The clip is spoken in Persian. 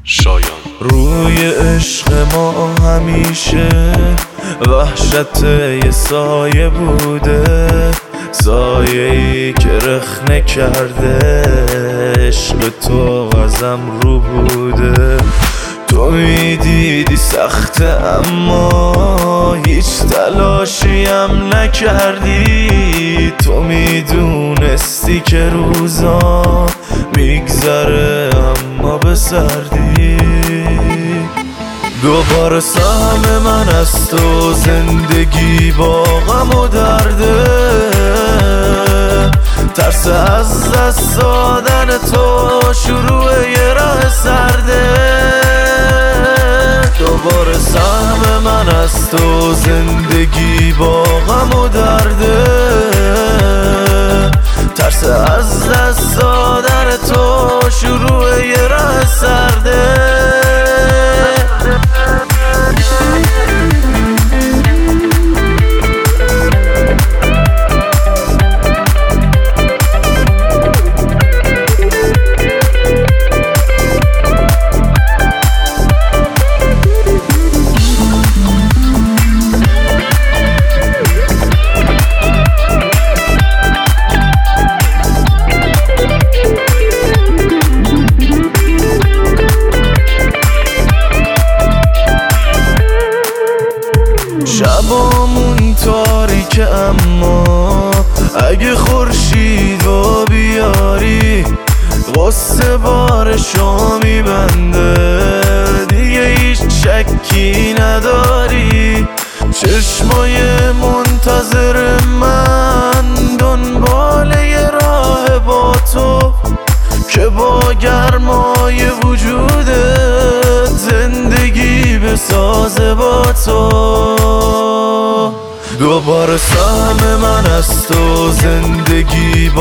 شایان. روی عشق ما همیشه وحشت یه سایه بوده، سایه‌ای که رخنه کرده، عشق تو ازم رو بوده. تو میدیدی سخته اما هیچ تلاشیم نکردی، تو میدونستی که روزا میگذره اما به سردی. دوباره سهم من از تو، زندگی با غم و درده، ترس از دست دادن تو شروع یه راه سرده. دوباره سهم من از تو، زندگی با غم و درده، ترس از دست دادن تو شروع یه راه سرده. شبامون تاریکه اما اگه خورشید و بیاری، غصه بارشو میبنده، دیگه هیچ شکی نداری. چشمای منتظر من دنبال یه راه با تو، که با گرمای وجودت زندگی بسازه با تو. دوباره سهم من از تو، زندگی با